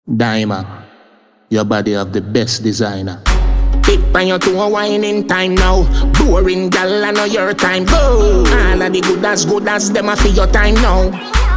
Diamond, your body of the best designer. Tip on your to a whining time now. Boring gal, I know your time. Go! All of the good as them a for your time now.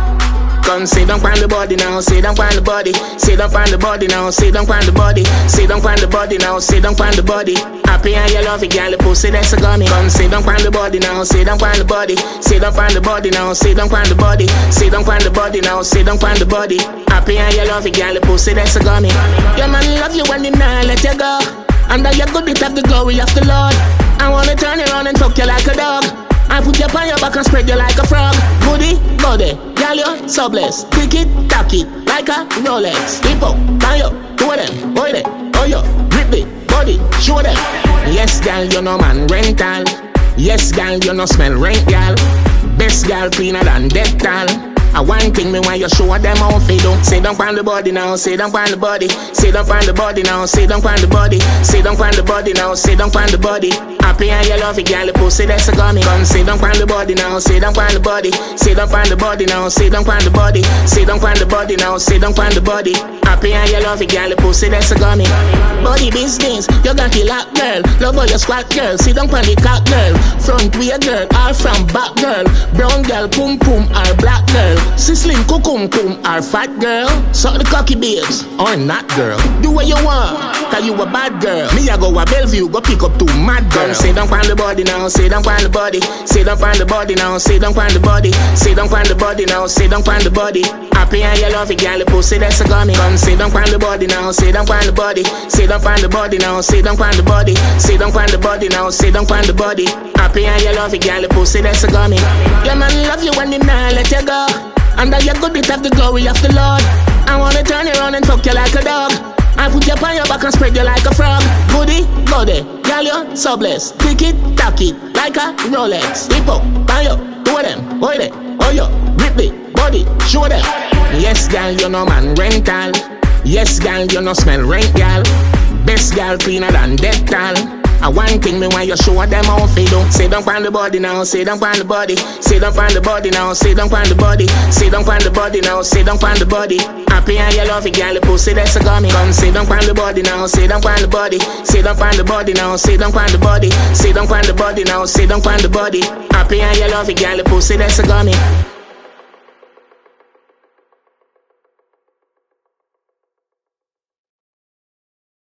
Come sit down on the body now, sit down on the body. Sit down on the body now, sit down on the body. Sit down on the body now, sit down on the body. Happy and you love it, girl, the pussy that's a gummy. Come sit down on the body now, sit down on the body. Sit down on the body now, sit down on the body. Sit down on the body now, sit down on the body. Happy and you love it, girl, the pussy that's a gummy. Your man love you when him not let you go. And that you good bit of the glory of the Lord. I wanna turn around and fuck you like a dog. I put you on your back and spread you like a frog. Goody, body, girl, you're so blessed. Tick it, tack it, like a Rolex. Hip up, turn you, do them, boy them, oh yo, grip it, body, show them. Yes, girl, you know man rental. Yes, girl, you know smell rent, girl. Best girl cleaner than Dettol. I one thing me when you show them how fi do. Sit down on the body now, sit down on the body. Sit down on the body now, sit down on the body. Sit down on the body now, sit down on the body. Happy and you love it, girl, the pussy that's a gummy. Come sit down on the body now, sit down on the body. Sit down on the body now, sit down on the body. Sit down on the body now, sit down on the body. Happy and you love it, girl, the pussy that's a gummy. Body business, you got it locked, girl. Love how you squat, girl. Sit down on the cock, girl. Front way, girl, all from back, girl. Brown girl, pum pum, or black girl. Sislim, kukum kum, or fat girl. Suck the cocky babes, or not, girl. Do what you want, cause you a bad girl. Me I go a Bellevue, go pick up two mad girls. Sit down on the body now, sit down on the body. Sit down on the body now, sit down on the body. Sit down on the body now, sit down on the body. Happy and you love it, girl, the pussy that's a gummy. Come sit down on the body now, sit down on the body. Sit down on the body now, sit down on the body. Sit down on the body now, sit down on the body. Happy and you love it, girl, the pussy that's a gummy. Your man love you when him not let you go. And that you good bit of the glory of the Lord. I wanna turn around and fuck you like a dog. I put you on your back and spread you like a frog. Goody, body, girl, you're so blessed. Tick it, tack it, like a Rolex. Hip up, turn you, do them, boy them, oh yo, grip it, body, show them. Yes, girl, you know man rental. Yes, girl, you know smell rent, girl. Best girl cleaner than Dettol. I one thing me when you show them how fi do. Sit down on the body now, sit down on the body. Sit down on the body now, sit down on the body. Sit down on the body now, sit down on the body. Happy and you love it, girl, the pussy that's a gummy. Come sit down on the body now, sit down on the body. Sit down on the body now, sit down on the body. Sit down on the body now, sit down on the body. Happy and you love it, girl, the pussy that's a gummy.